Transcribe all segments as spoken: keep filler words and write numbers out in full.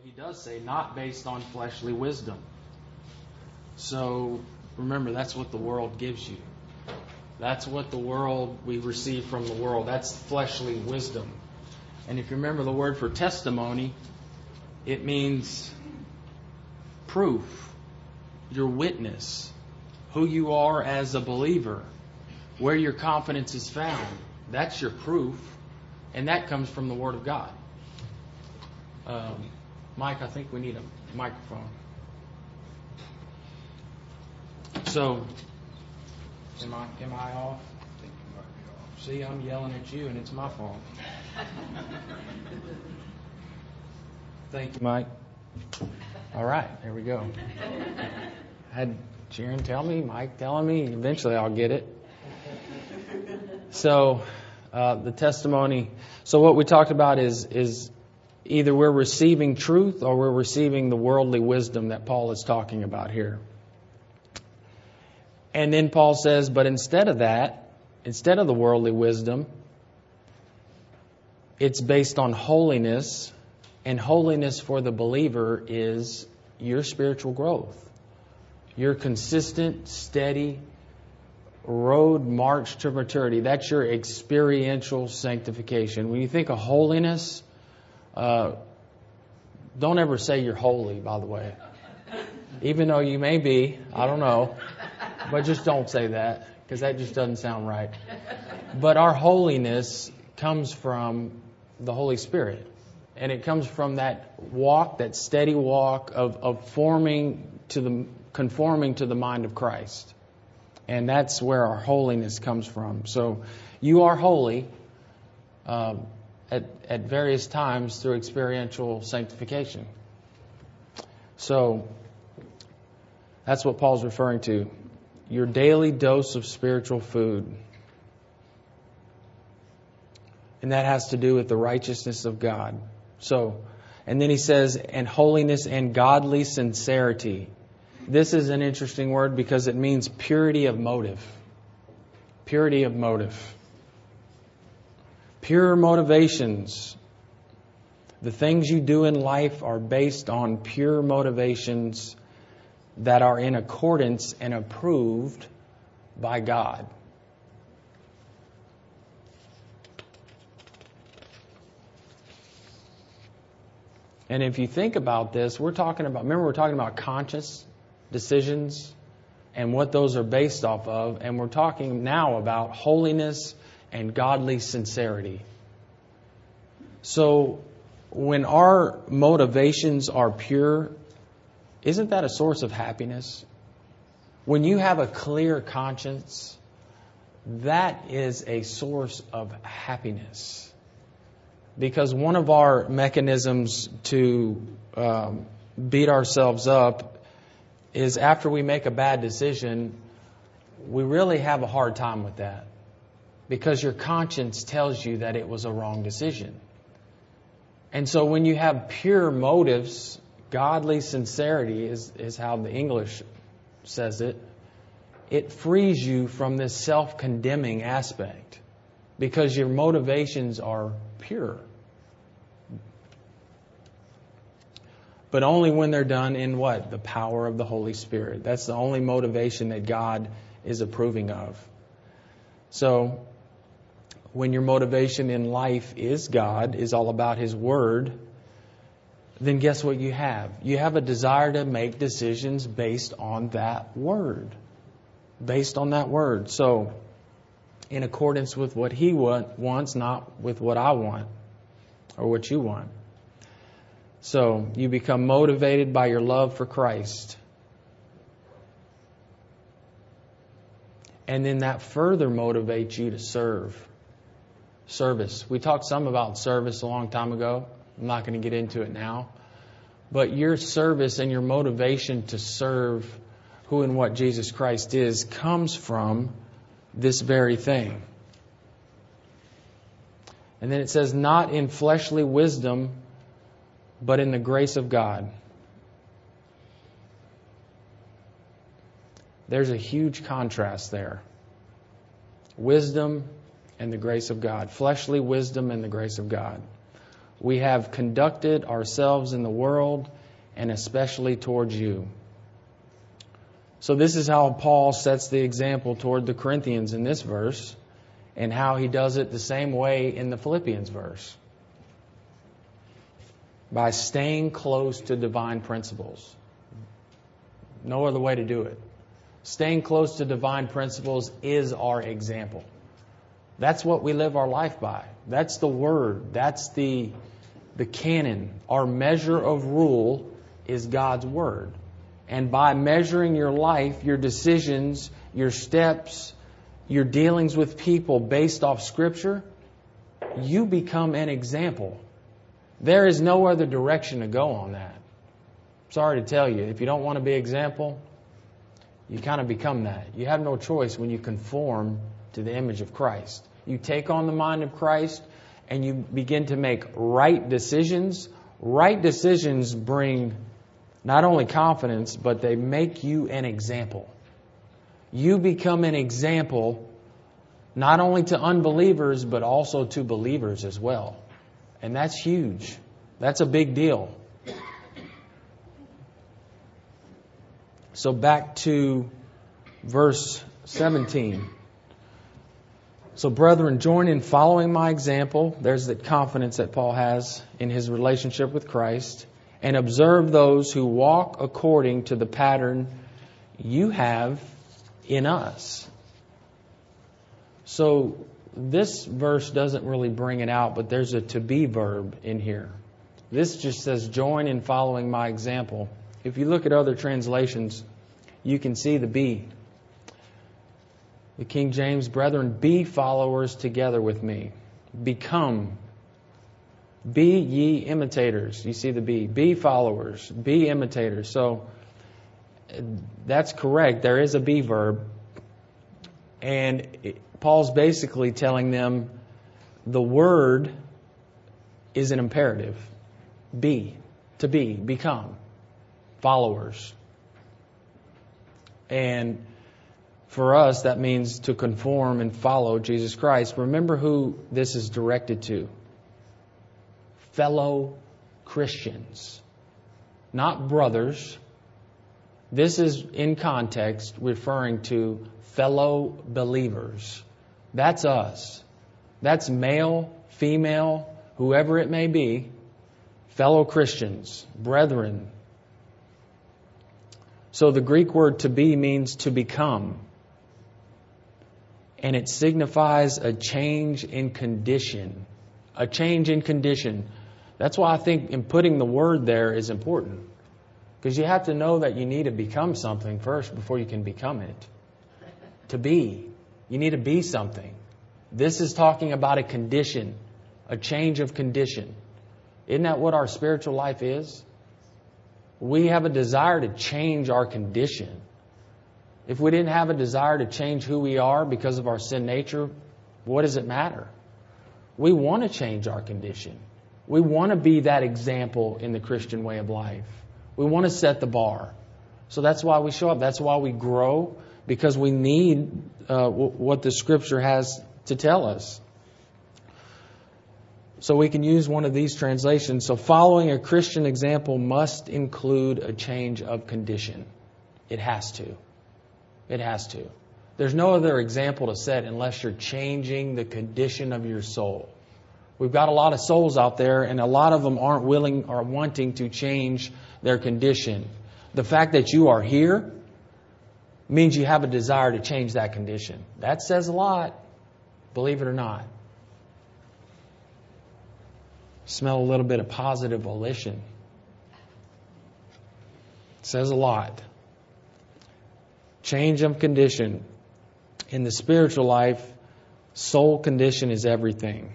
he does say, not based on fleshly wisdom. So remember, that's what the world gives you. That's what the world, we receive from the world. That's fleshly wisdom. And if you remember the word for testimony, it means proof, your witness, who you are as a believer, where your confidence is found. That's your proof, and that comes from the Word of God. Um, Mike, I think we need a microphone. So, am I am I off? I think you might be off. See, I'm yelling at you, and it's my fault. Thank you, Mike. All right, there we go. I had Sharon tell me, Mike telling me, eventually I'll get it. So, uh, the testimony. So what we talked about is is either we're receiving truth or we're receiving the worldly wisdom that Paul is talking about here. And then Paul says, but instead of that, instead of the worldly wisdom, it's based on holiness, and holiness for the believer is your spiritual growth, your consistent, steady road march to maturity. That's your experiential sanctification. When you think of holiness, uh, don't ever say you're holy, by the way. Even though you may be, I don't know. But just don't say that, because that just doesn't sound right. But our holiness comes from the Holy Spirit. And it comes from that walk, that steady walk of, of forming to the, conforming to the mind of Christ. And that's where our holiness comes from. So you are holy um, at, at various times through experiential sanctification. So that's what Paul's referring to. Your daily dose of spiritual food. And that has to do with the righteousness of God. So, and then he says, and holiness and godly sincerity. This is an interesting word because it means purity of motive. Purity of motive. Pure motivations. The things you do in life are based on pure motivations that are in accordance and approved by God. And if you think about this, we're talking about, remember we're talking about conscious decisions and what those are based off of. And we're talking now about holiness and godly sincerity. So when our motivations are pure, isn't that a source of happiness? When you have a clear conscience, that is a source of happiness. Because one of our mechanisms to um, beat ourselves up is after we make a bad decision, we really have a hard time with that. Because your conscience tells you that it was a wrong decision. And so when you have pure motives, godly sincerity is, is how the English says it, it frees you from this self-condemning aspect. Because your motivations are pure. But only when they're done in what? The power of the Holy Spirit. That's the only motivation that God is approving of. So, when your motivation in life is God, is all about His Word, then guess what you have? You have a desire to make decisions based on that Word. Based on that Word. So, in accordance with what He want, wants, not with what I want or what you want. So you become motivated by your love for Christ. And then that further motivates you to serve. Service. We talked some about service a long time ago. I'm not going to get into it now. But your service and your motivation to serve who and what Jesus Christ is comes from this very thing. And then it says, not in fleshly wisdom, but in the grace of God. There's a huge contrast there. Wisdom and the grace of God. Fleshly wisdom and the grace of God. we have conducted ourselves in the world, and especially towards you. So this is how Paul sets the example toward the Corinthians in this verse, and how he does it the same way in the Philippians verse. By staying close to divine principles. No other way to do it. Staying close to divine principles is our example. That's what we live our life by. That's the Word. That's the, the canon. Our measure of rule is God's Word. And by measuring your life, your decisions, your steps, your dealings with people based off Scripture, you become an example. There is no other direction to go on that. Sorry to tell you, if you don't want to be an example, you kind of become that. You have no choice when you conform to the image of Christ. You take on the mind of Christ and you begin to make right decisions. Right decisions bring not only confidence, but they make you an example. You become an example not only to unbelievers, but also to believers as well. And that's huge. That's a big deal. So back to verse seventeen. So brethren, join in following my example. There's the confidence that Paul has in his relationship with Christ. And observe those who walk according to the pattern you have in us. So this verse doesn't really bring it out, but there's a to be verb in here. This just says join in following my example. If you look at other translations, you can see the be. The King James, brethren, be followers together with me. Become. Be ye imitators. You see the be. Be followers. Be imitators. So that's correct. There is a be verb. And Paul's basically telling them the word is an imperative. Be. To be. Become. Followers. And for us, that means to conform and follow Jesus Christ. Remember who this is directed to. Fellow Christians. Not brothers. This is in context referring to fellow believers. That's us. That's male, female, whoever it may be. Fellow Christians. Brethren. So the Greek word to be means to become. And it signifies a change in condition. A change in condition. That's why I think in putting the word there is important. Because you have to know that you need to become something first before you can become it. To be. You need to be something. This is talking about a condition. A change of condition. Isn't that what our spiritual life is? We have a desire to change our condition. If we didn't have a desire to change who we are because of our sin nature, what does it matter? We want to change our condition. We want to be that example in the Christian way of life. We want to set the bar. So that's why we show up. That's why we grow, because we need uh, w- what the Scripture has to tell us. So we can use one of these translations. So following a Christian example must include a change of condition. It has to. It has to. There's no other example to set unless you're changing the condition of your soul. We've got a lot of souls out there, and a lot of them aren't willing or wanting to change their condition. The fact that you are here means you have a desire to change that condition. That says a lot, believe it or not. Smell a little bit of positive volition. It says a lot. Change of condition. In the spiritual life, soul condition is everything.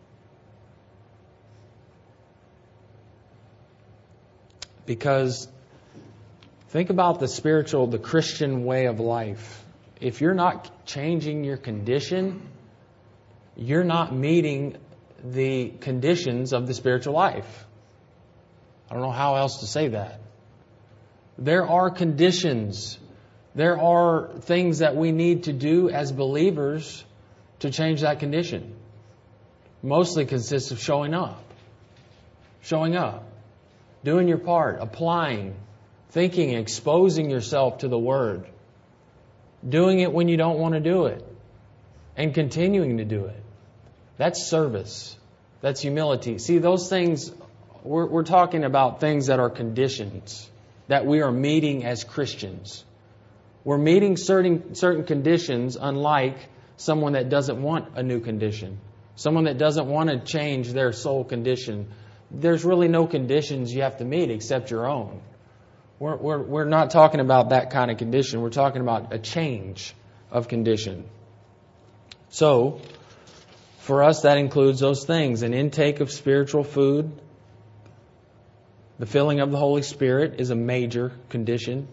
Because think about the spiritual, the Christian way of life. If you're not changing your condition, you're not meeting the conditions of the spiritual life. I don't know how else to say that. There are conditions. There are things that we need to do as believers to change that condition. Mostly consists of showing up. Showing up. Doing your part. Applying. Thinking, exposing yourself to the Word. Doing it when you don't want to do it. And continuing to do it. That's service. That's humility. See, those things, we're, we're talking about things that are conditions that we are meeting as Christians. We're meeting certain certain conditions, unlike someone that doesn't want a new condition. Someone that doesn't want to change their soul condition. There's really no conditions you have to meet except your own. We're, we're, we're not talking about that kind of condition. We're talking about a change of condition. So, for us, that includes those things. An intake of spiritual food. The filling of the Holy Spirit is a major condition.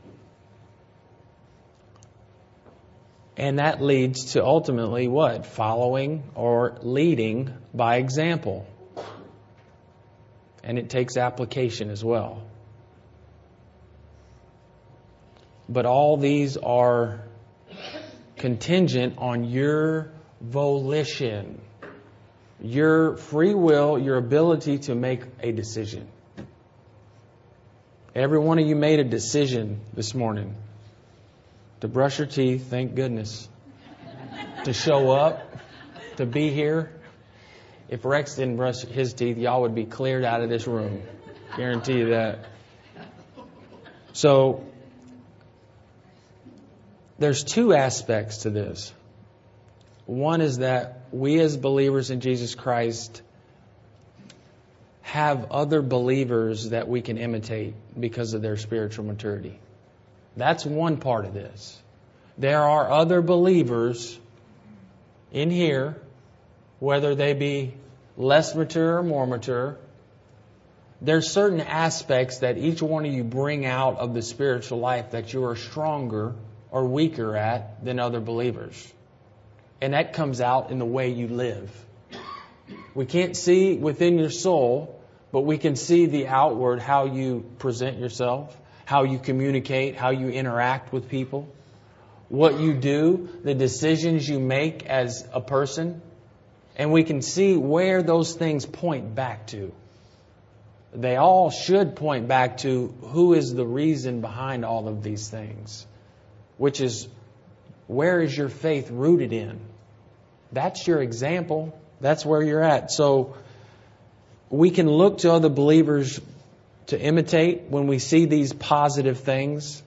And that leads to ultimately what? Following or leading by example. And it takes application as well. But all these are contingent on your volition, your free will, your ability to make a decision. Every one of you made a decision this morning to brush your teeth, thank goodness, to show up, to be here. If Rex didn't brush his teeth, y'all would be cleared out of this room. Guarantee you that. So, there's two aspects to this. One is that we as believers in Jesus Christ have other believers that we can imitate because of their spiritual maturity. That's one part of this. There are other believers in here, whether they be less mature or more mature. There's certain aspects that each one of you bring out of the spiritual life that you are stronger or weaker at than other believers. And that comes out in the way you live. We can't see within your soul, but we can see the outward, how you present yourself, how you communicate, how you interact with people, what you do, the decisions you make as a person. And we can see where those things point back to. They all should point back to who is the reason behind all of these things. Which is, where is your faith rooted in? That's your example. That's where you're at. So we can look to other believers to imitate when we see these positive things.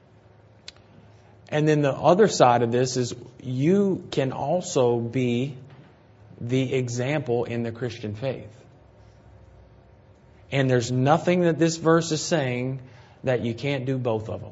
And then the other side of this is you can also be the example in the Christian faith. And there's nothing that this verse is saying that you can't do both of them.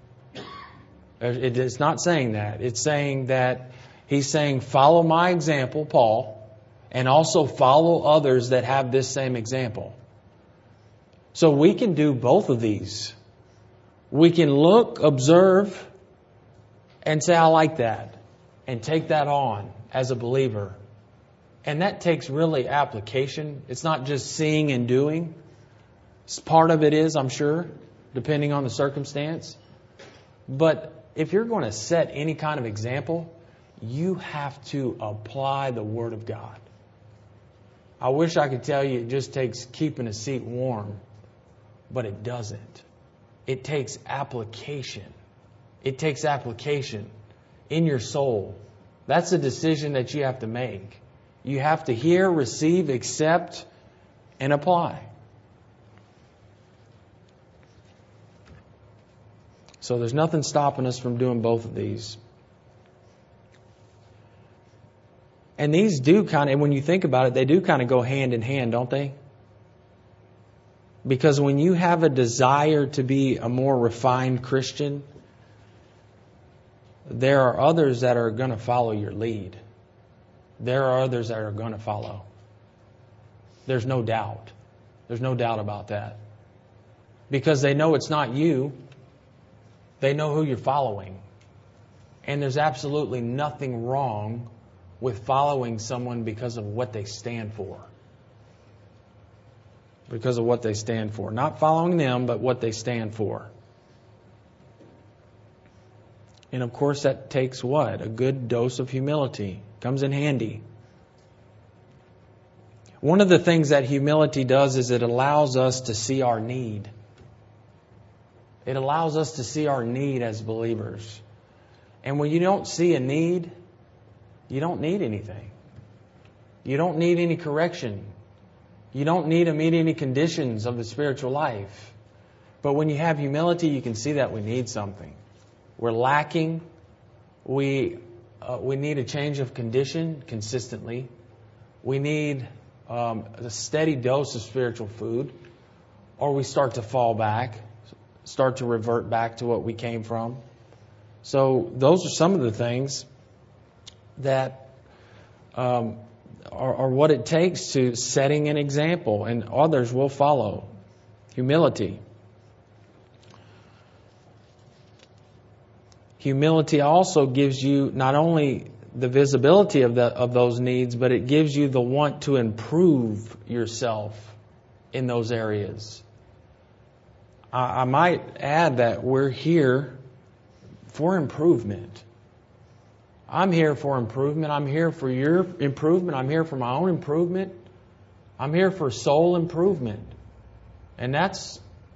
It's not saying that. It's saying that he's saying, follow my example, Paul, and also follow others that have this same example. So we can do both of these. We can look, observe, and say, I like that, and take that on as a believer. And that takes really application. It's not just seeing and doing. Part of it is, I'm sure, depending on the circumstance. But if you're going to set any kind of example, you have to apply the Word of God. I wish I could tell you it just takes keeping a seat warm, but it doesn't. It takes application. It takes application in your soul. That's a decision that you have to make. You have to hear, receive, accept, and apply. So there's nothing stopping us from doing both of these. And these do kind of, and when you think about it, they do kind of go hand in hand, don't they? Because when you have a desire to be a more refined Christian, there are others that are going to follow your lead. There are others that are going to follow. There's no doubt. There's no doubt about that. Because they know it's not you. They know who you're following. And there's absolutely nothing wrong with following someone because of what they stand for. Because of what they stand for. Not following them, but what they stand for. And of course that takes what? A good dose of humility. Comes in handy. One of the things that humility does is it allows us to see our need. It allows us to see our need as believers. And when you don't see a need, you don't need anything. You don't need any correction. You don't need to meet any conditions of the spiritual life. But when you have humility, you can see that we need something. We're lacking. We uh, we need a change of condition consistently. We need um, a steady dose of spiritual food, or we start to fall back, start to revert back to what we came from. So those are some of the things that um, are, are what it takes to setting an example, and others will follow. Humility. Humility also gives you not only the visibility of the of those needs, but it gives you the want to improve yourself in those areas. I, I might add that we're here for improvement. I'm here for improvement. I'm here for your improvement. I'm here for my own improvement. I'm here for soul improvement. And that's,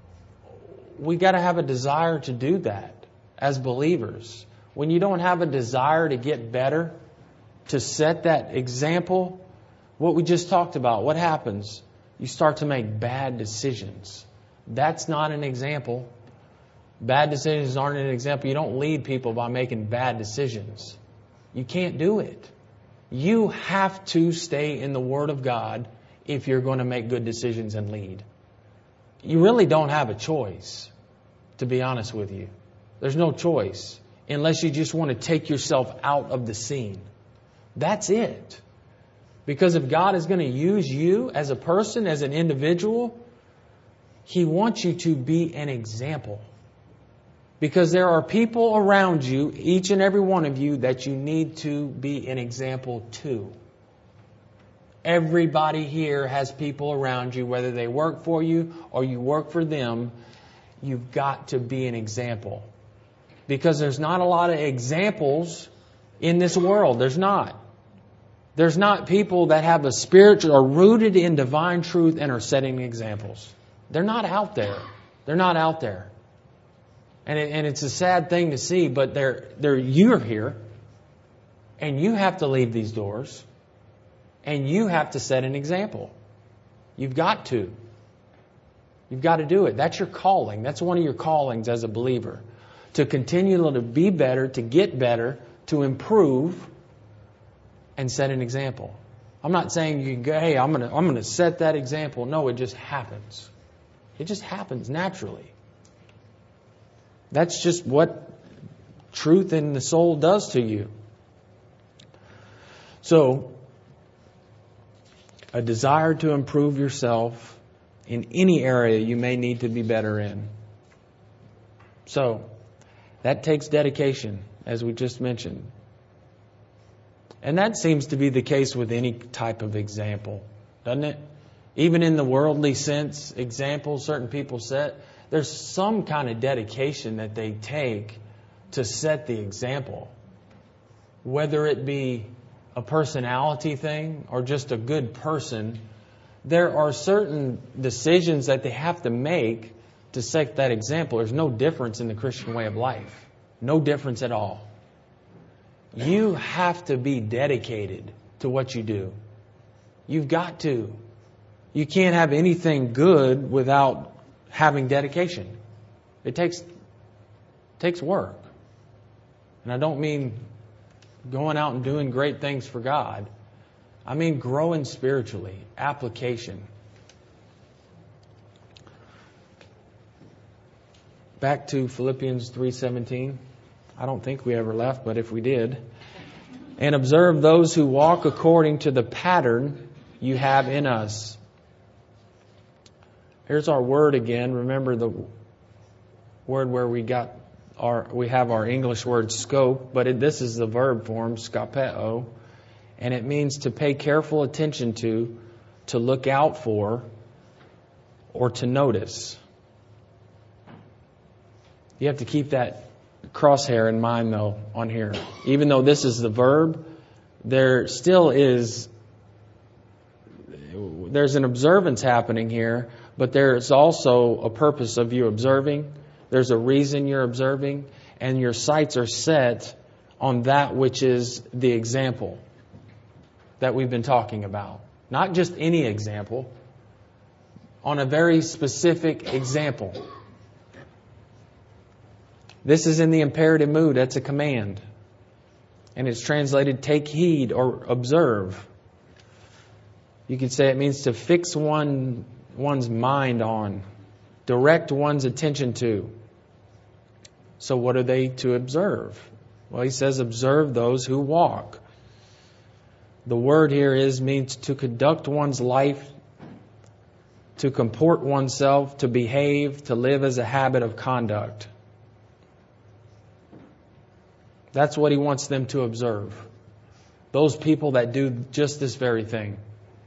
we got to have a desire to do that as believers. When you don't have a desire to get better, to set that example, what we just talked about, what happens? You start to make bad decisions. That's not an example. Bad decisions aren't an example. You don't lead people by making bad decisions. You can't do it. You have to stay in the Word of God if you're going to make good decisions and lead. You really don't have a choice, to be honest with you. There's no choice unless you just want to take yourself out of the scene. That's it. Because if God is going to use you as a person, as an individual, He wants you to be an example. Because there are people around you, each and every one of you, that you need to be an example to. Everybody here has people around you, whether they work for you or you work for them. You've got to be an example. Because there's not a lot of examples in this world. There's not. There's not people that have a spiritual, are rooted in divine truth and are setting examples. They're not out there. They're not out there. And it, and it's a sad thing to see, but they're, they're, you're here, and you have to leave these doors, and you have to set an example. You've got to. You've got to do it. That's your calling. That's one of your callings as a believer. To continue to be better, to get better, to improve, and set an example. I'm not saying you can go, hey, I'm going to I'm going to set that example. No, it just happens. It just happens naturally. That's just what truth in the soul does to you. So, a desire to improve yourself in any area you may need to be better in. So, that takes dedication, as we just mentioned. And that seems to be the case with any type of example, doesn't it? Even in the worldly sense, examples certain people set, there's some kind of dedication that they take to set the example. Whether it be a personality thing or just a good person, there are certain decisions that they have to make to set that example. There's no difference in the Christian way of life. No difference at all. You have to be dedicated to what you do. You've got to. You can't have anything good without having dedication. It takes takes work. And I don't mean going out and doing great things for God. I mean growing spiritually, application. Back to Philippians three seventeen. I don't think we ever left, but if we did. And observe those who walk according to the pattern you have in us. Here's our word again. Remember the word where we got our we have our English word scope, but it, this is the verb form, skapeo, and it means to pay careful attention to, to look out for, or to notice. You have to keep that crosshair in mind, though, on here. Even though this is the verb, there still is, there's an observance happening here, but there's also a purpose of you observing. There's a reason you're observing, and your sights are set on that which is the example that we've been talking about. Not just any example, on a very specific example. This is in the imperative mood. That's a command. And it's translated take heed or observe. You could say it means to fix one one's mind on, direct one's attention to. So what are they to observe? Well, he says observe those who walk. The word here is means to conduct one's life, to comport oneself, to behave, to live as a habit of conduct. That's what he wants them to observe. Those people that do just this very thing.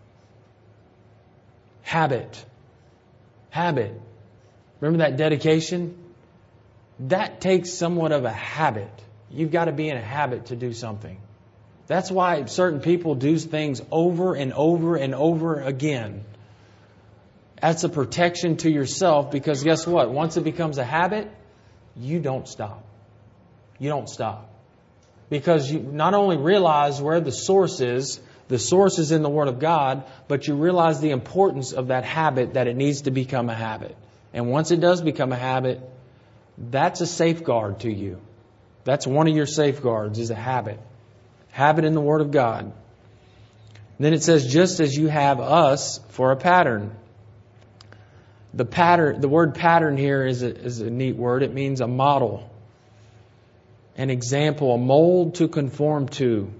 Habit. Habit. Remember that dedication? That takes somewhat of a habit. You've got to be in a habit to do something. That's why certain people do things over and over and over again. That's a protection to yourself, because guess what? Once it becomes a habit, you don't stop. You don't stop. Because you not only realize where the source is, the source is in the Word of God, but you realize the importance of that habit, that it needs to become a habit. And once it does become a habit, that's a safeguard to you. That's one of your safeguards, is a habit. Habit in the Word of God. Then it says, just as you have us for a pattern. The pattern, the word pattern here is a, is a neat word. It means a model, an example, a mold to conform to.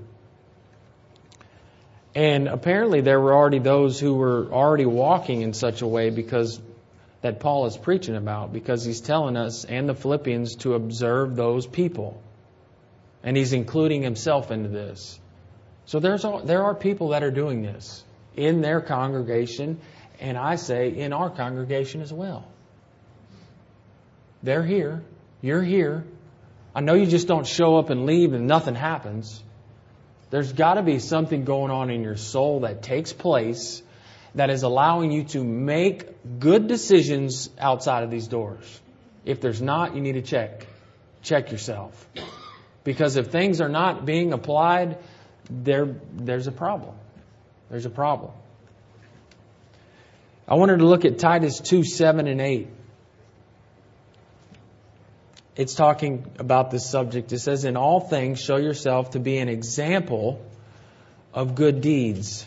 And apparently there were already those who were already walking in such a way, because that Paul is preaching about, because he's telling us and the Philippians to observe those people. And he's including himself into this. So there's all, there are people that are doing this in their congregation, and I say in our congregation as well. They're here. You're here. I know you just don't show up and leave and nothing happens. There's got to be something going on in your soul that takes place that is allowing you to make good decisions outside of these doors. If there's not, you need to check. Check yourself. Because if things are not being applied, there, there's a problem. There's a problem. I wanted to look at Titus two, seven and eight. It's talking about this subject. It says, in all things show yourself to be an example of good deeds,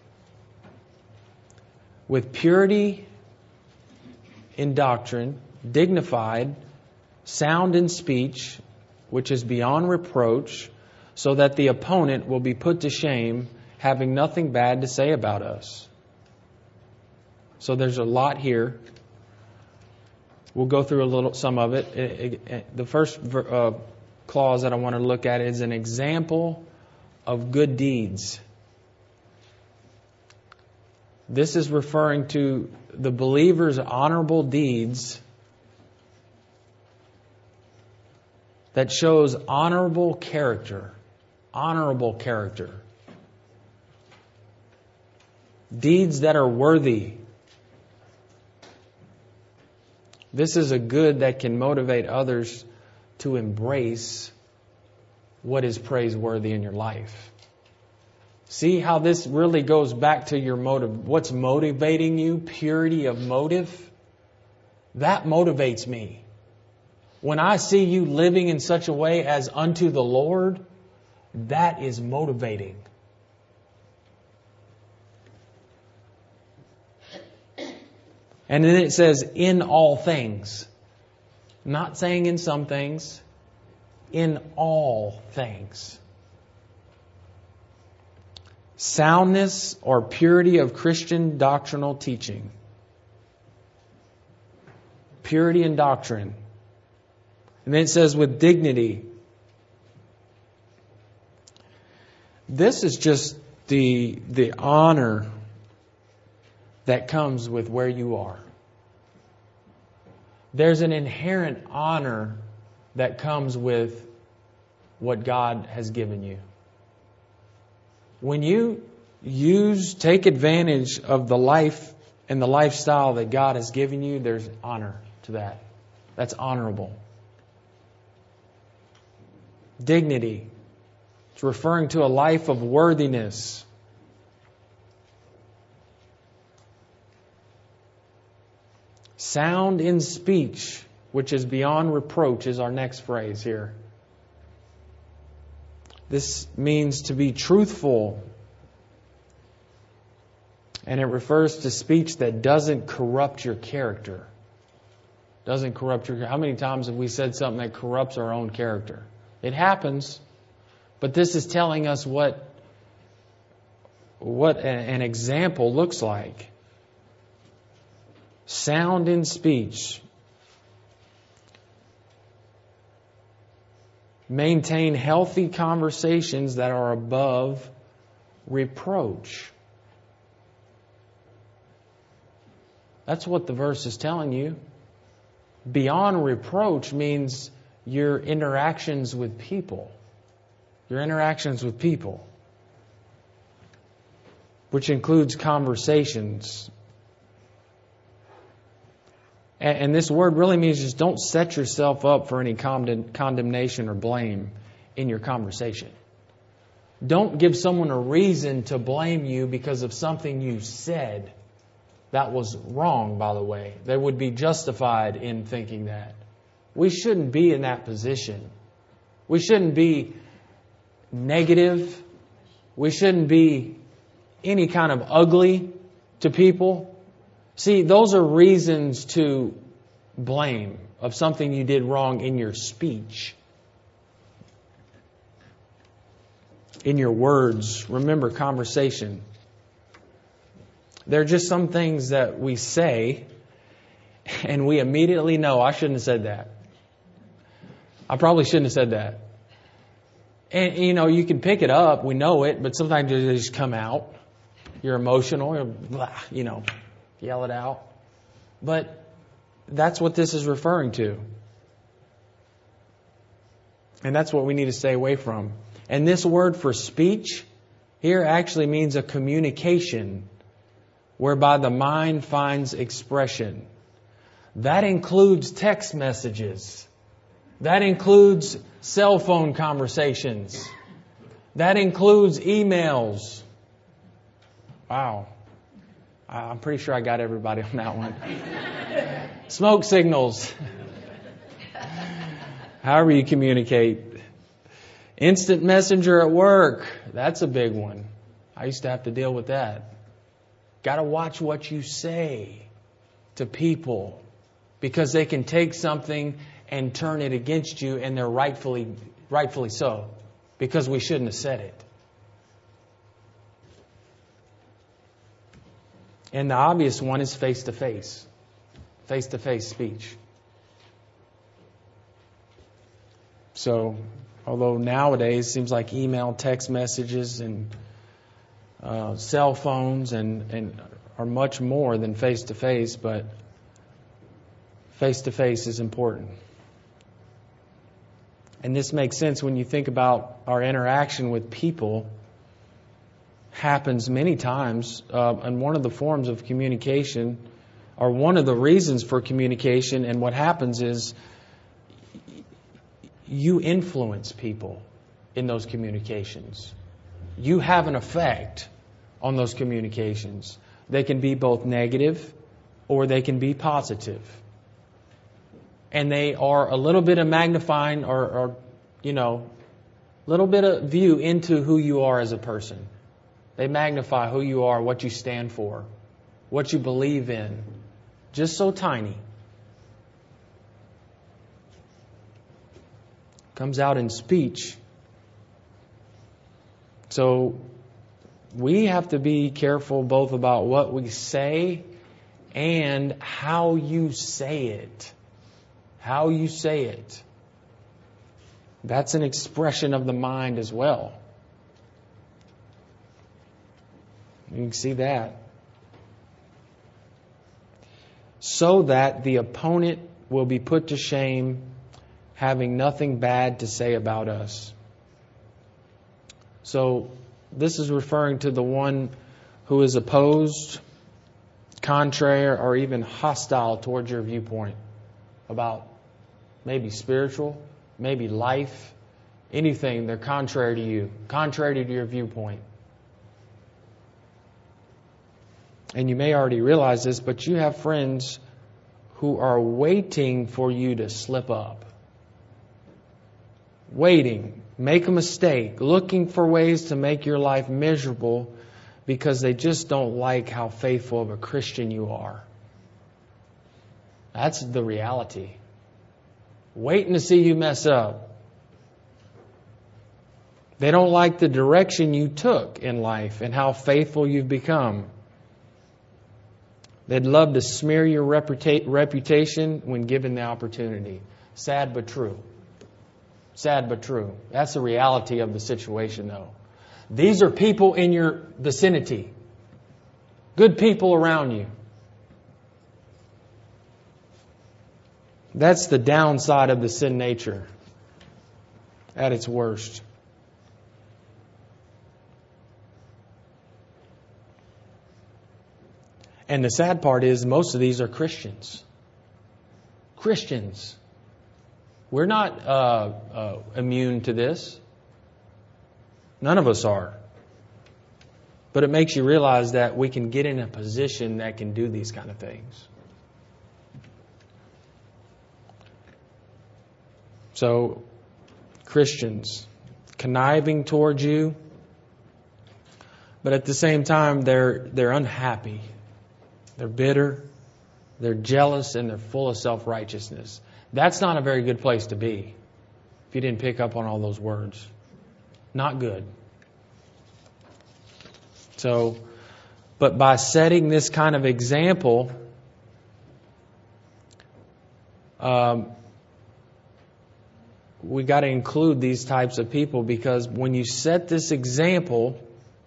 with purity in doctrine, dignified, sound in speech, which is beyond reproach, so that the opponent will be put to shame, having nothing bad to say about us. So there's a lot here. We'll go through a little, some of it. it, it the first uh, clause that I want to look at is an example of good deeds. This is referring to the believer's honorable deeds that shows honorable character. Honorable character. Deeds that are worthy. This is a good that can motivate others to embrace what is praiseworthy in your life. See how this really goes back to your motive. What's motivating you? Purity of motive. That motivates me. When I see you living in such a way as unto the Lord, that is motivating. And then it says, in all things. Not saying in some things. In all things. Soundness or purity of Christian doctrinal teaching. Purity in doctrine. And then it says with dignity. This is just the, the honor that comes with where you are. There's an inherent honor that comes with what God has given you. When you use, take advantage of the life and the lifestyle that God has given you, there's honor to that. That's honorable. Dignity. It's referring to a life of worthiness. Sound in speech, which is beyond reproach, is our next phrase here. This means to be truthful. And it refers to speech that doesn't corrupt your character. Doesn't corrupt your... How many times have we said something that corrupts our own character? It happens. But this is telling us what, what an example looks like. Sound in speech. Maintain healthy conversations that are above reproach. That's what the verse is telling you. Beyond reproach means your interactions with people. Your interactions with people. Which includes conversations. And, and this word really means just don't set yourself up for any condemn, condemnation or blame in your conversation. Don't give someone a reason to blame you because of something you said. That was wrong, by the way. They would be justified in thinking that. We shouldn't be in that position. We shouldn't be negative. We shouldn't be any kind of ugly to people. See, those are reasons to blame of something you did wrong in your speech. In your words. Remember, conversation. There are just some things that we say and we immediately know, I shouldn't have said that. I probably shouldn't have said that. And, you know, you can pick it up. We know it, but sometimes they just come out. You're emotional. You're blah, you know, yell it out. But that's what this is referring to. And that's what we need to stay away from. And this word for speech here actually means a communication whereby the mind finds expression. That includes text messages. That includes cell phone conversations. That includes emails. Wow. I'm pretty sure I got everybody on that one. Smoke signals. However you communicate. Instant messenger at work. That's a big one. I used to have to deal with that. Got to watch what you say to people because they can take something and turn it against you, and they're rightfully rightfully so, because we shouldn't have said it. And the obvious one is face-to-face. Face-to-face speech. So, although nowadays it seems like email, text messages, and uh, cell phones and, and are much more than face-to-face, but face-to-face is important. And this makes sense when you think about our interaction with people. Happens many times, uh, and one of the forms of communication, or one of the reasons for communication, and what happens is you influence people in those communications. You have an effect on those communications. They can be both negative or they can be positive. And they are a little bit of magnifying or, or you know, a little bit of view into who you are as a person. They magnify who you are, what you stand for, what you believe in. Just so tiny. Comes out in speech. So we have to be careful both about what we say and how you say it. How you say it. That's an expression of the mind as well. You can see that. So that the opponent will be put to shame, having nothing bad to say about us. So this is referring to the one who is opposed, contrary, or even hostile towards your viewpoint about maybe spiritual, maybe life, anything. They're contrary to you, contrary to your viewpoint. And you may already realize this, but you have friends who are waiting for you to slip up. Waiting, make a mistake, looking for ways to make your life miserable because they just don't like how faithful of a Christian you are. That's the reality. Waiting to see you mess up. They don't like the direction you took in life and how faithful you've become. They'd love to smear your reputa- reputation when given the opportunity. Sad but true. Sad but true. That's the reality of the situation, though. These are people in your vicinity. Good people around you. That's the downside of the sin nature at its worst. And the sad part is most of these are Christians. Christians. We're not uh, uh, immune to this. None of us are. But it makes you realize that we can get in a position that can do these kind of things. So, Christians, conniving towards you, but at the same time, they're they're unhappy. They're bitter, they're jealous, and they're full of self-righteousness. That's not a very good place to be if you didn't pick up on all those words. Not good. So, but by setting this kind of example, um, we got to include these types of people, because when you set this example,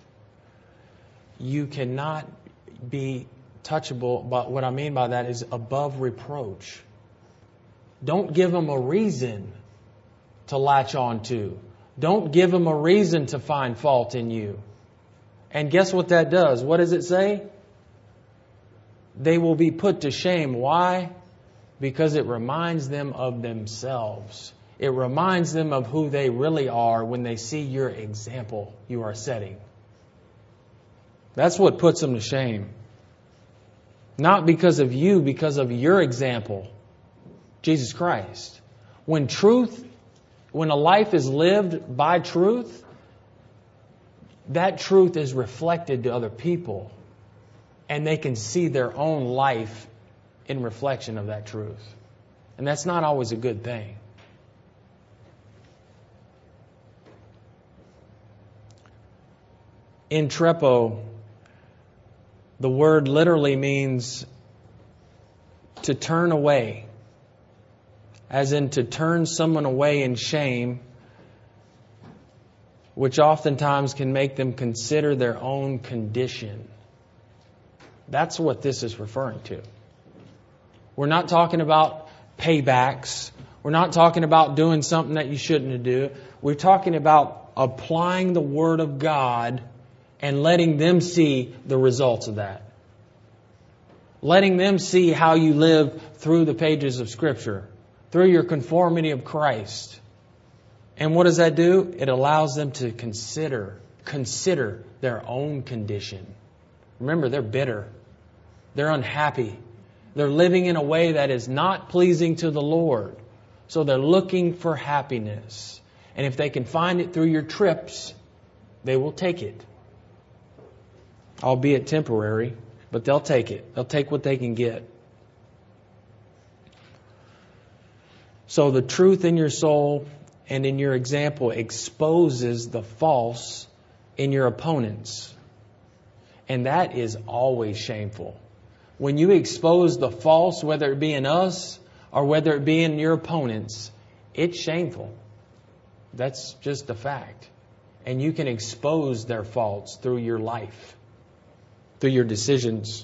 you cannot be touchable. But what I mean by that is above reproach. Don't give them a reason to latch on to. Don't give them a reason to find fault in you. And guess what that does? What does it say? They will be put to shame. Why? Because it reminds them of themselves. It reminds them of who they really are when they see your example you are setting. That's what puts them to shame. Not because of you, because of your example, Jesus Christ. When truth, when a life is lived by truth, that truth is reflected to other people. And they can see their own life in reflection of that truth. And that's not always a good thing. Intrepo, the word literally means to turn away. As in to turn someone away in shame, which oftentimes can make them consider their own condition. That's what this is referring to. We're not talking about paybacks. We're not talking about doing something that you shouldn't do. We're talking about applying the Word of God and letting them see the results of that. Letting them see how you live through the pages of Scripture, through your conformity of Christ. And what does that do? It allows them to consider, consider their own condition. Remember, they're bitter. They're unhappy. They're living in a way that is not pleasing to the Lord. So they're looking for happiness. And if they can find it through your trips, they will take it. Albeit temporary, but they'll take it. They'll take what they can get. So the truth in your soul and in your example exposes the false in your opponents. And that is always shameful. When you expose the false, whether it be in us or whether it be in your opponents, it's shameful. That's just a fact. And you can expose their faults through your life, through your decisions.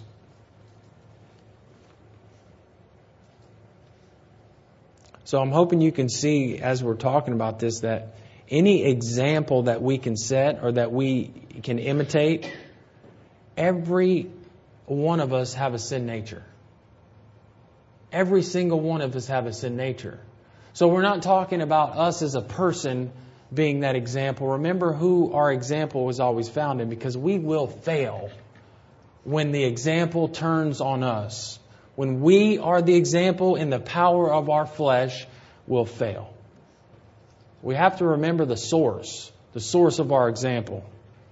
So I'm hoping you can see, as we're talking about this, that any example that we can set or that we can imitate, every one of us have a sin nature. Every single one of us have a sin nature. So we're not talking about us as a person being that example. Remember who our example was always found in, because we will fail when the example turns on us. When we are the example in the power of our flesh, we'll fail. We have to remember the source, the source of our example.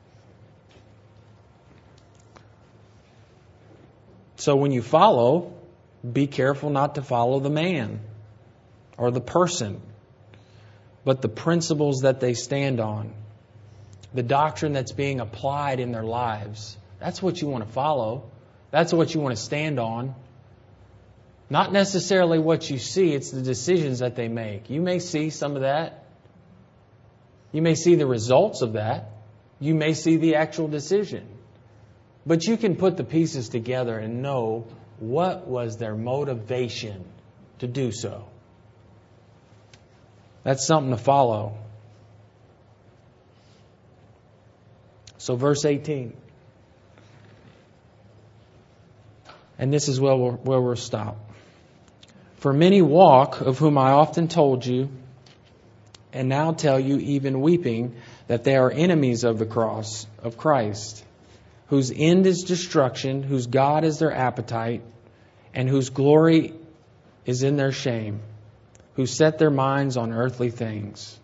So when you follow, be careful not to follow the man or the person, but the principles that they stand on, the doctrine that's being applied in their lives. That's what you want to follow. That's what you want to stand on. Not necessarily what you see, it's the decisions that they make. You may see some of that. You may see the results of that. You may see the actual decision. But you can put the pieces together and know what was their motivation to do so. That's something to follow. So verse eighteen. And this is where we'll, where we'll stop. For many walk, of whom I often told you, and now tell you, even weeping, that they are enemies of the cross of Christ, whose end is destruction, whose God is their appetite, and whose glory is in their shame, who set their minds on earthly things.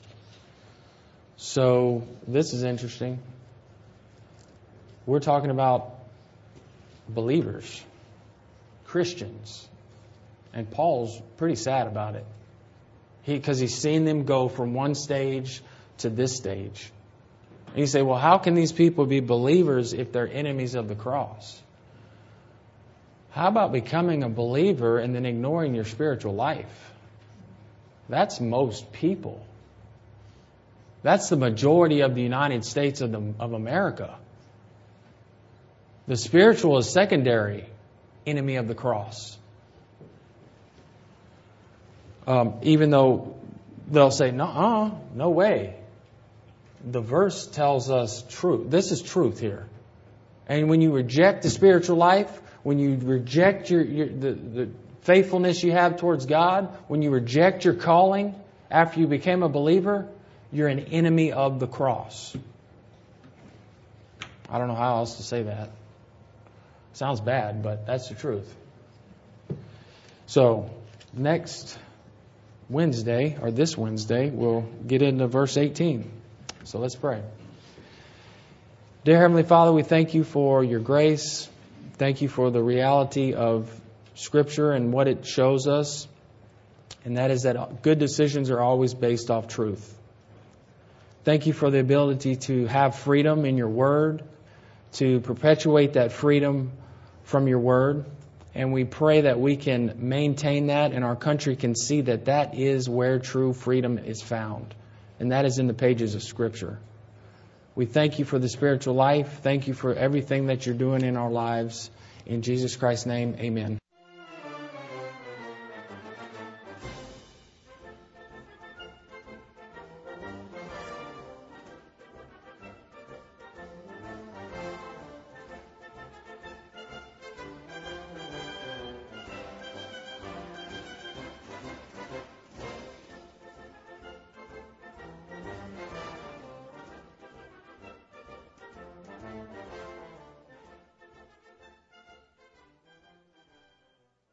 So, this is interesting. We're talking about believers, Christians. And Paul's pretty sad about it. He, because he's seen them go from one stage to this stage. And you say, well, how can these people be believers if they're enemies of the cross? How about becoming a believer and then ignoring your spiritual life? That's most people. That's the majority of the United States of, the, of America. The spiritual is secondary, enemy of the cross. Um, even though they'll say, no, no way. The verse tells us truth. This is truth here. And when you reject the spiritual life, when you reject your, your the, the faithfulness you have towards God, when you reject your calling after you became a believer, you're an enemy of the cross. I don't know how else to say that. Sounds bad, but that's the truth. So, next Wednesday, or this Wednesday, we'll get into verse eighteen. So let's pray. Dear Heavenly Father, we thank you for your grace. Thank you for the reality of Scripture and what it shows us. And that is that good decisions are always based off truth. Thank you for the ability to have freedom in your Word, to perpetuate that freedom from your Word. And we pray that we can maintain that and our country can see that that is where true freedom is found. And that is in the pages of Scripture. We thank you for the spiritual life. Thank you for everything that you're doing in our lives. In Jesus Christ's name, amen.